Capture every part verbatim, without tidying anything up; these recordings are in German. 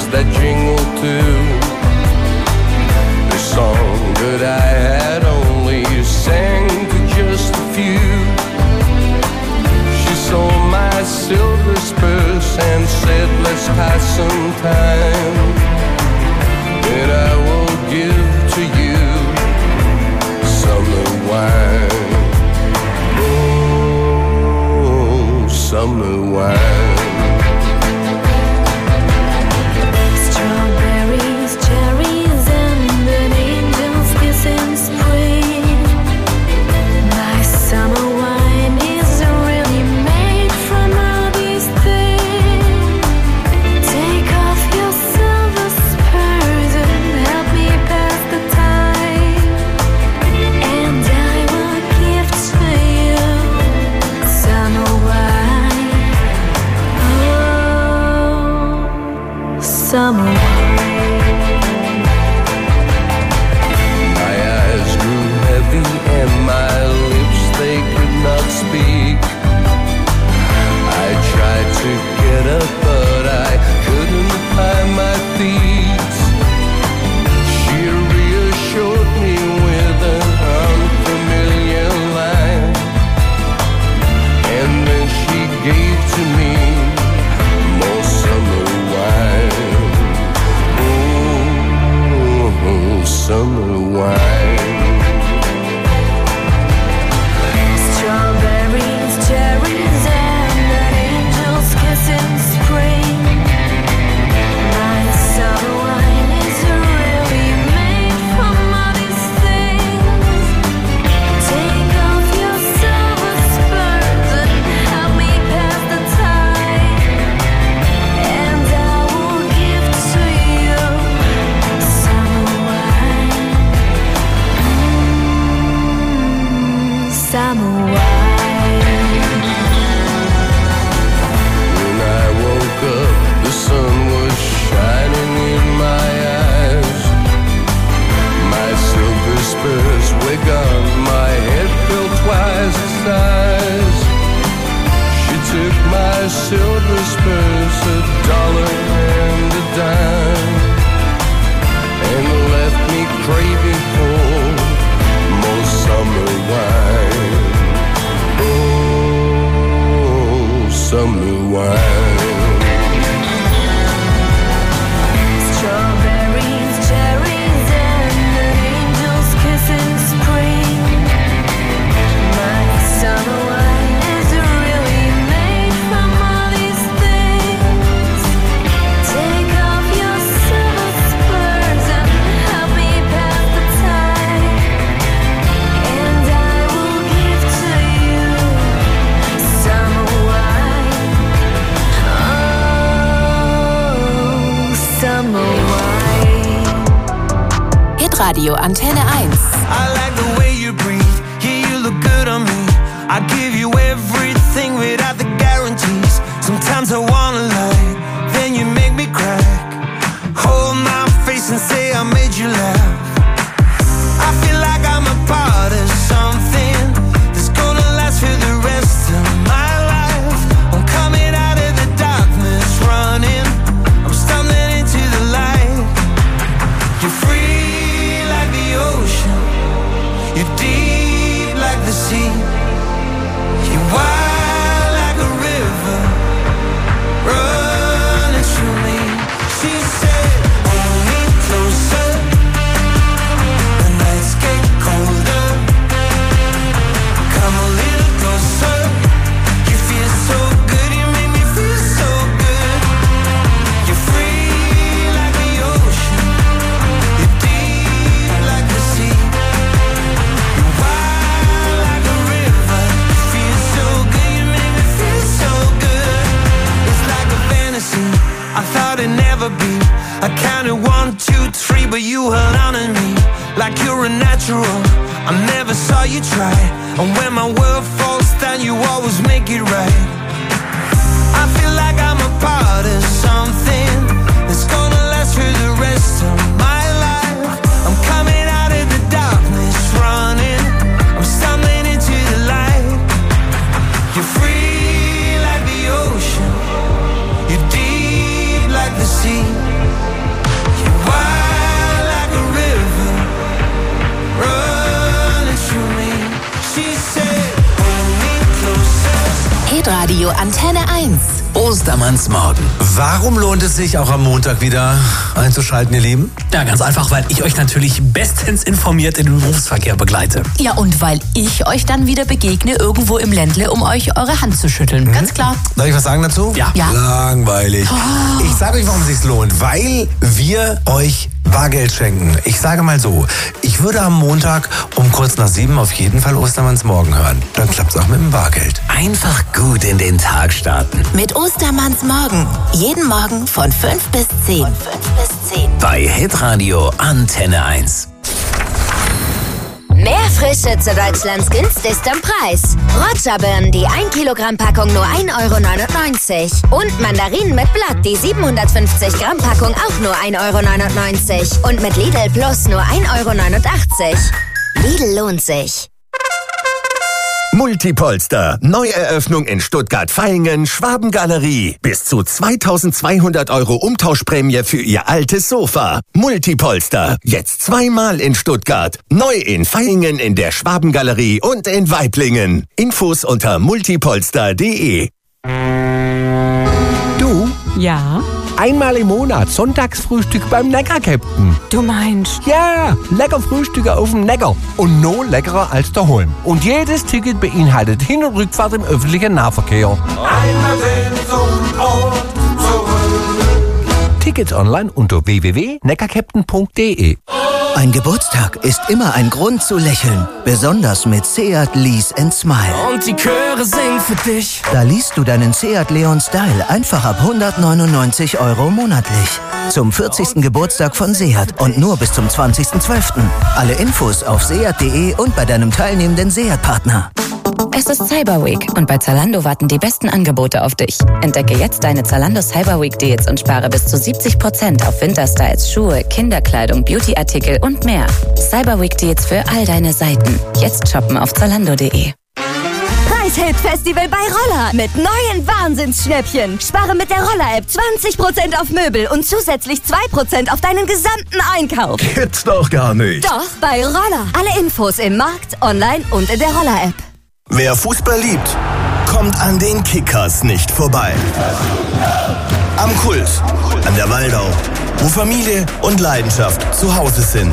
that jingle too. The song that I had only sang to just a few. She saw my silver spurs and said, let's pass some time. And I will give to you summer wine. Oh, summer wine. Strawberries, cherries, and an angel's kiss in spring. My summer wine is really made from all these things. Take off your silver spurs and help me pass the time. And I will give to you summer wine. Oh, summer wine. My eyes grew heavy and my lips, they could not speak. I tried to get up, but I couldn't find my feet. She reassured me with an unfamiliar line, and then she gave to me more summer wine. Oh, summer wine. Strawberries, cherries, and an angel's kiss in spring. My summer wine is really made from all these things. Take off your silver spurs and help me pass the time. And I will give to you summer wine. Mm, summer wine. When I woke up, the sun was shining in my eyes. My silver spurs were gone, my head felt twice the size. She took my silver spurs, a dollar and a dime, and left me craving for more summer wine. Oh, summer wine. Strawberries, cherries, and an angel's kiss in spring. My summer wine is really made from all these things. Take off your silver spurs and help me pass the time. And I will give to you summer wine. Oh, summer wine. Hitradio Antenne eins. I like the way you breathe, yeah, you look good on me. I give you everything without the guarantees. Sometimes I wanna lie, then you make me cry. Hold my face and say I made you laugh. I feel like I'm a part of something that's gonna last for the rest of my life. I'm coming out of the darkness, running, I'm stumbling into the light. You're free like the ocean, you're deep like the sea. You're wild like a river, running through me. She said, hold me closer, the nights get colder. Come a little closer, you feel so good, you make me feel so good. You're free like the ocean, you're deep like the sea. You're wild like a river, you feel so good, you make me feel so good. It's like a fantasy, I thought it'd never be. I counted one, two, three, but you held on to me like you're a natural. I never saw you try, and when my world falls down, you always make it right. I feel like I'm a part of something that's gonna last for the rest of my life. I'm coming out of the darkness, running, I'm stumbling into the light. You're free like the ocean, you're deep like the sea. Hitradio Antenne eins. Ostermannsmorgen. Warum lohnt es sich auch am Montag wieder einzuschalten, ihr Lieben? Ja, ganz einfach, weil ich euch natürlich bestens informiert in den Berufsverkehr begleite. Ja, und weil ich euch dann wieder begegne irgendwo im Ländle, um euch eure Hand zu schütteln. Mhm. Ganz klar. Darf ich was sagen dazu? Ja. Ja. Langweilig. Oh. Ich sage euch, warum es sich lohnt. Weil wir euch Bargeld schenken. Ich sage mal so, ich würde am Montag um kurz nach sieben auf jeden Fall Ostermannsmorgen hören. Dann klappt es auch mit dem Bargeld. Einfach gut in den Tag starten. Mit Ostermannsmorgen. Jeden Morgen von fünf bis zehn. Von fünf bis zehn. Bei Hitradio Antenne eins. Mehr Frische zu Deutschlands günstigstem Preis. Roger-Birnen, die ein Kilogramm Packung nur ein Euro neunundneunzig. Und Mandarinen mit Blatt, die siebenhundertfünfzig Gramm Packung auch nur ein Euro neunundneunzig. Und mit Lidl Plus nur ein Euro neunundachtzig. Lidl lohnt sich. Multipolster. Neueröffnung in Stuttgart-Vaihingen, Schwabengalerie. Bis zu zweitausendzweihundert Euro Umtauschprämie für Ihr altes Sofa. Multipolster. Jetzt zweimal in Stuttgart. Neu in Vaihingen in der Schwabengalerie und in Waiblingen. Infos unter multipolster punkt de. Du? Ja? Einmal im Monat Sonntagsfrühstück beim Neckar-Captain. Du meinst? Ja, lecker Frühstücke auf dem Neckar. Und noch leckerer als daheim. Und jedes Ticket beinhaltet Hin- und Rückfahrt im öffentlichen Nahverkehr. Einmal hin zum Ort zurück. Tickets online unter w w w punkt neckarcaptain punkt de. Ein Geburtstag ist immer ein Grund zu lächeln. Besonders mit Seat Lease and Smile. Und die Chöre singen für dich. Da liest du deinen Seat Leon Style einfach ab hundertneunundneunzig Euro monatlich. Zum vierzigsten Geburtstag von Seat und nur bis zum zwanzigsten zwölften Alle Infos auf seat punkt de und bei deinem teilnehmenden Seat-Partner. Es ist Cyber Week und bei Zalando warten die besten Angebote auf dich. Entdecke jetzt deine Zalando Cyber Week Deals und spare bis zu siebzig Prozent auf Winterstyles, Schuhe, Kinderkleidung, Beautyartikel und mehr. Cyber Week Deals für all deine Seiten. Jetzt shoppen auf zalando punkt de. Preishit-Festival bei Roller mit neuen Wahnsinnsschnäppchen. Spare mit der Roller-App zwanzig Prozent auf Möbel und zusätzlich zwei Prozent auf deinen gesamten Einkauf. Gibt's doch gar nicht. Doch, bei Roller. Alle Infos im Markt, online und in der Roller-App. Wer Fußball liebt, kommt an den Kickers nicht vorbei. Am Kult, an der Waldau, wo Familie und Leidenschaft zu Hause sind.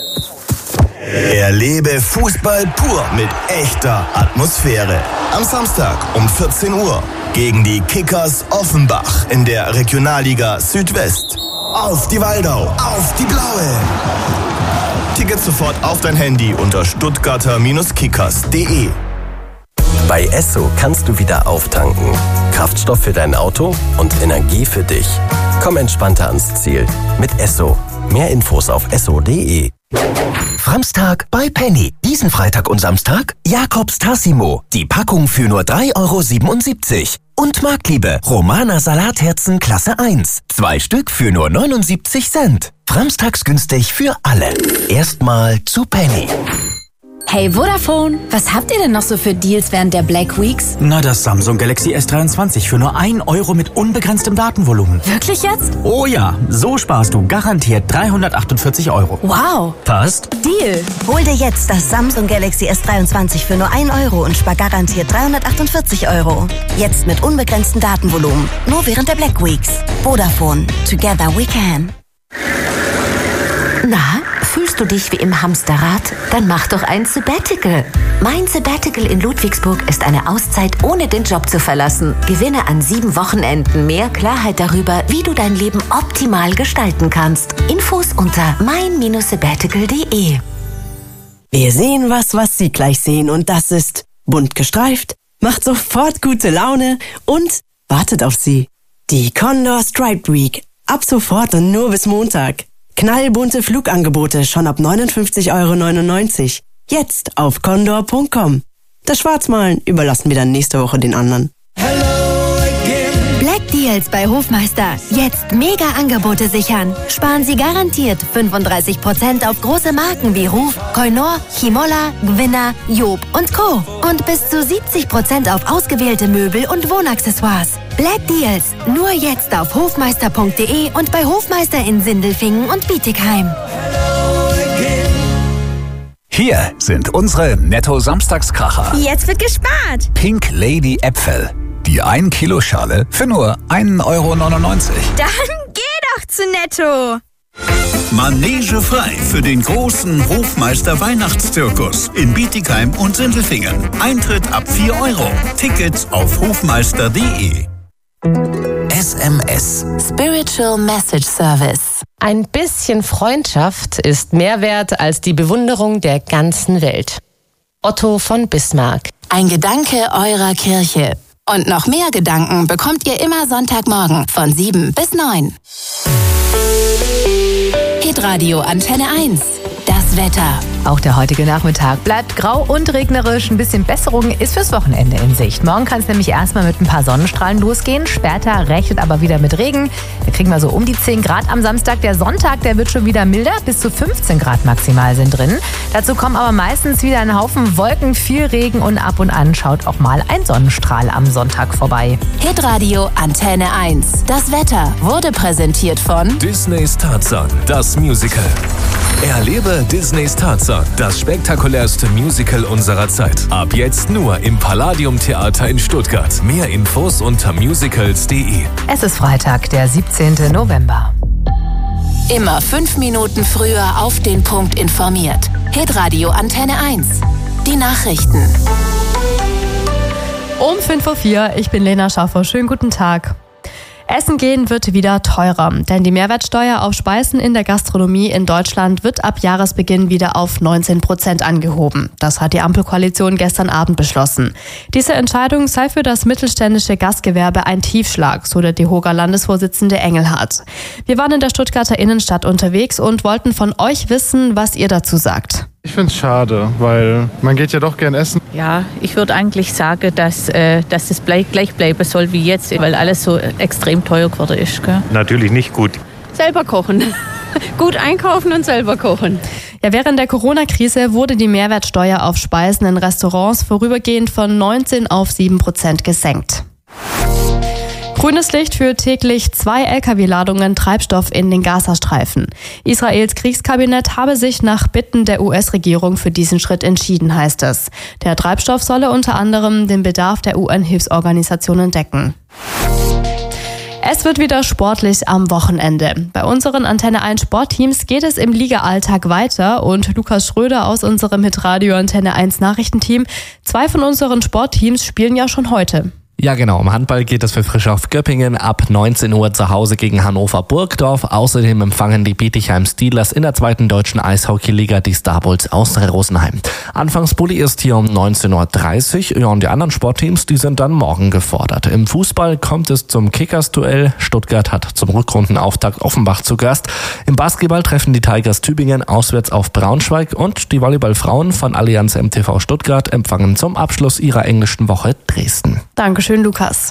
Erlebe Fußball pur mit echter Atmosphäre. Am Samstag um vierzehn Uhr gegen die Kickers Offenbach in der Regionalliga Südwest. Auf die Waldau, auf die Blaue. Tickets sofort auf dein Handy unter stuttgarter Kickers punkt de. Bei Esso kannst du wieder auftanken. Kraftstoff für dein Auto und Energie für dich. Komm entspannter ans Ziel mit Esso. Mehr Infos auf esso punkt de. Framstag bei Penny. Diesen Freitag und Samstag Jakobs Tassimo. Die Packung für nur drei Euro siebenundsiebzig. Und Marktliebe Romana Salatherzen Klasse eins. Zwei Stück für nur neunundsiebzig Cent. Framstags günstig für alle. Erstmal zu Penny. Hey Vodafone, was habt ihr denn noch so für Deals während der Black Weeks? Na, das Samsung Galaxy S dreiundzwanzig für nur ein Euro mit unbegrenztem Datenvolumen. Wirklich jetzt? Oh ja, so sparst du garantiert dreihundertachtundvierzig Euro. Wow. Passt? Deal. Hol dir jetzt das Samsung Galaxy S dreiundzwanzig für nur ein Euro und spar garantiert dreihundertachtundvierzig Euro. Jetzt mit unbegrenztem Datenvolumen. Nur während der Black Weeks. Vodafone. Together we can. Na, fühlst du dich wie im Hamsterrad? Dann mach doch ein Sabbatical. Mein Sabbatical in Ludwigsburg ist eine Auszeit, ohne den Job zu verlassen. Gewinne an sieben Wochenenden mehr Klarheit darüber, wie du dein Leben optimal gestalten kannst. Infos unter mein sabbatical punkt de. Wir sehen was, was Sie gleich sehen und das ist bunt gestreift, macht sofort gute Laune und wartet auf Sie. Die Condor Stripe Week. Ab sofort und nur bis Montag. Knallbunte Flugangebote schon ab neunundfünfzig Euro neunundneunzig. Jetzt auf condor punkt com. Das Schwarzmalen überlassen wir dann nächste Woche den anderen. Black Deals bei Hofmeister. Jetzt mega Angebote sichern. Sparen Sie garantiert fünfunddreißig Prozent auf große Marken wie Ruf, Koinor, Chimolla, Gwinner, Job und Co. Und bis zu siebzig Prozent auf ausgewählte Möbel und Wohnaccessoires. Black Deals. Nur jetzt auf hofmeister punkt de und bei Hofmeister in Sindelfingen und Bietigheim. Hier sind unsere Netto-Samstagskracher. Jetzt wird gespart. Pink Lady Äpfel. Die ein Kilo Schale für nur ein Euro neunundneunzig. Dann geh doch zu Netto. Manege frei für den großen Hofmeister Weihnachtszirkus in Bietigheim und Sindelfingen. Eintritt ab vier Euro. Tickets auf hofmeister punkt de. S M S. Spiritual Message Service. Ein bisschen Freundschaft ist mehr wert als die Bewunderung der ganzen Welt. Otto von Bismarck. Ein Gedanke eurer Kirche. Und noch mehr Gedanken bekommt ihr immer Sonntagmorgen von sieben bis neun. Hitradio Antenne eins. Das Wetter. Auch der heutige Nachmittag bleibt grau und regnerisch. Ein bisschen Besserung ist fürs Wochenende in Sicht. Morgen kann es nämlich erstmal mit ein paar Sonnenstrahlen losgehen. Später rechnet aber wieder mit Regen. Da kriegen wir so um die zehn Grad am Samstag. Der Sonntag, der wird schon wieder milder. Bis zu fünfzehn Grad maximal sind drin. Dazu kommen aber meistens wieder ein Haufen Wolken, viel Regen und ab und an schaut auch mal ein Sonnenstrahl am Sonntag vorbei. Hitradio Antenne eins. Das Wetter wurde präsentiert von Disneys Tarzan, das Musical. Erlebe Disneys Tarzan, das spektakulärste Musical unserer Zeit. Ab jetzt nur im Palladium Theater in Stuttgart. Mehr Infos unter musicals punkt de. Es ist Freitag, der siebzehnten November. Immer fünf Minuten früher auf den Punkt informiert. Hitradio Antenne eins. Die Nachrichten. Um fünf Uhr vier, ich bin Lena Schaffer. Schönen guten Tag. Essen gehen wird wieder teurer, denn die Mehrwertsteuer auf Speisen in der Gastronomie in Deutschland wird ab Jahresbeginn wieder auf neunzehn Prozent angehoben. Das hat die Ampelkoalition gestern Abend beschlossen. Diese Entscheidung sei für das mittelständische Gastgewerbe ein Tiefschlag, so der DEHOGA Landesvorsitzende Engelhardt. Wir waren in der Stuttgarter Innenstadt unterwegs und wollten von euch wissen, was ihr dazu sagt. Ich finde es schade, weil man geht ja doch gern essen. Ja, ich würde eigentlich sagen, dass, äh, dass es bleib, gleich bleiben soll wie jetzt, weil alles so extrem teuer geworden ist. Gell? Natürlich nicht gut. Selber kochen. Gut einkaufen und selber kochen. Ja, während der Corona-Krise wurde die Mehrwertsteuer auf Speisen in Restaurants vorübergehend von neunzehn auf sieben Prozent gesenkt. Grünes Licht für täglich zwei L K W-Ladungen Treibstoff in den Gazastreifen. Israels Kriegskabinett habe sich nach Bitten der U S-Regierung für diesen Schritt entschieden, heißt es. Der Treibstoff solle unter anderem den Bedarf der U N-Hilfsorganisationen decken. Es wird wieder sportlich am Wochenende. Bei unseren Antenne eins Sportteams geht es im Liga-Alltag weiter und Lukas Schröder aus unserem Hitradio Antenne eins Nachrichtenteam. Zwei von unseren Sportteams spielen ja schon heute. Ja genau, im Handball geht es für Frischhoff Göppingen ab neunzehn Uhr zu Hause gegen Hannover Burgdorf. Außerdem empfangen die Bietigheim Steelers in der zweiten deutschen Eishockeyliga die Star Bulls aus Rosenheim. Anfangspulli ist hier um neunzehn Uhr dreißig. Ja, und die anderen Sportteams, die sind dann morgen gefordert. Im Fußball kommt es zum Kickers-Duell. Stuttgart hat zum Rückrundenauftakt Offenbach zu Gast. Im Basketball treffen die Tigers Tübingen auswärts auf Braunschweig und die Volleyballfrauen von Allianz M T V Stuttgart empfangen zum Abschluss ihrer englischen Woche Dresden. Dankeschön. Schön, Lukas.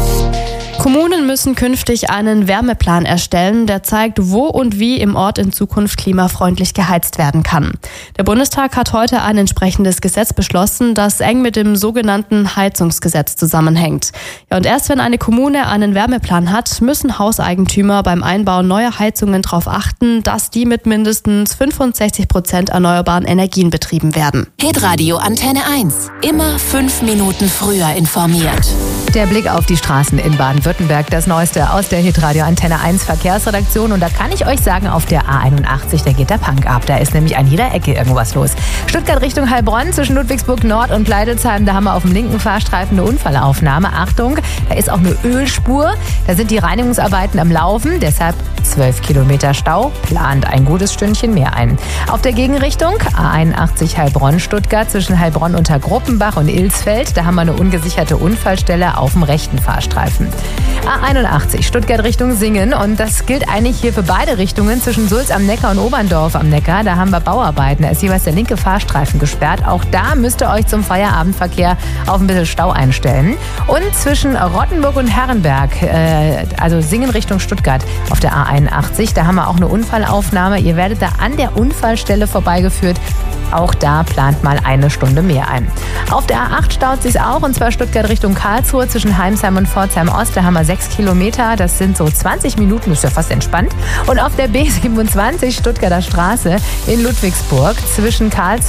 Kommunen müssen künftig einen Wärmeplan erstellen, der zeigt, wo und wie im Ort in Zukunft klimafreundlich geheizt werden kann. Der Bundestag hat heute ein entsprechendes Gesetz beschlossen, das eng mit dem sogenannten Heizungsgesetz zusammenhängt. Ja, und erst wenn eine Kommune einen Wärmeplan hat, müssen Hauseigentümer beim Einbau neuer Heizungen darauf achten, dass die mit mindestens fünfundsechzig Prozent erneuerbaren Energien betrieben werden. Hitradio Antenne eins. Immer fünf Minuten früher informiert. Der Blick auf die Straßen in Baden-Württemberg, das Neueste aus der Hitradio Antenne eins Verkehrsredaktion. Und da kann ich euch sagen, auf der A einundachtzig, da geht der Punk ab. Da ist nämlich an jeder Ecke irgendwas los. Stuttgart Richtung Heilbronn zwischen Ludwigsburg Nord und Leidelsheim, da haben wir auf dem linken Fahrstreifen eine Unfallaufnahme. Achtung, da ist auch eine Ölspur. Da sind die Reinigungsarbeiten am Laufen, deshalb zwölf Kilometer Stau. Plant ein gutes Stündchen mehr ein. Auf der Gegenrichtung A einundachtzig Heilbronn-Stuttgart zwischen Heilbronn unter Gruppenbach und Ilsfeld, da haben wir eine ungesicherte Unfallstelle auf dem rechten Fahrstreifen. A einundachtzig Stuttgart Richtung Singen und das gilt eigentlich hier für beide Richtungen zwischen Sulz am Neckar und Oberndorf am Neckar. Da haben wir Bauarbeiten, da ist jeweils der linke Fahrstreifen gesperrt. Auch da müsst ihr euch zum Feierabendverkehr auf ein bisschen Stau einstellen. Und zwischen Rottenburg und Herrenberg, äh, also Singen Richtung Stuttgart auf der A einundachtzig, da haben wir auch eine Unfallaufnahme. Ihr werdet da an der Unfallstelle vorbeigeführt. Auch da plant mal eine Stunde mehr ein. Auf der A acht staut sich's auch, und zwar Stuttgart Richtung Karlsruhe zwischen Heimsheim und Pforzheim Ost. Da haben wir sechs Kilometer, das sind so zwanzig Minuten, ist ja fast entspannt. Und auf der B siebenundzwanzig Stuttgarter Straße in Ludwigsburg zwischen Karlsruhe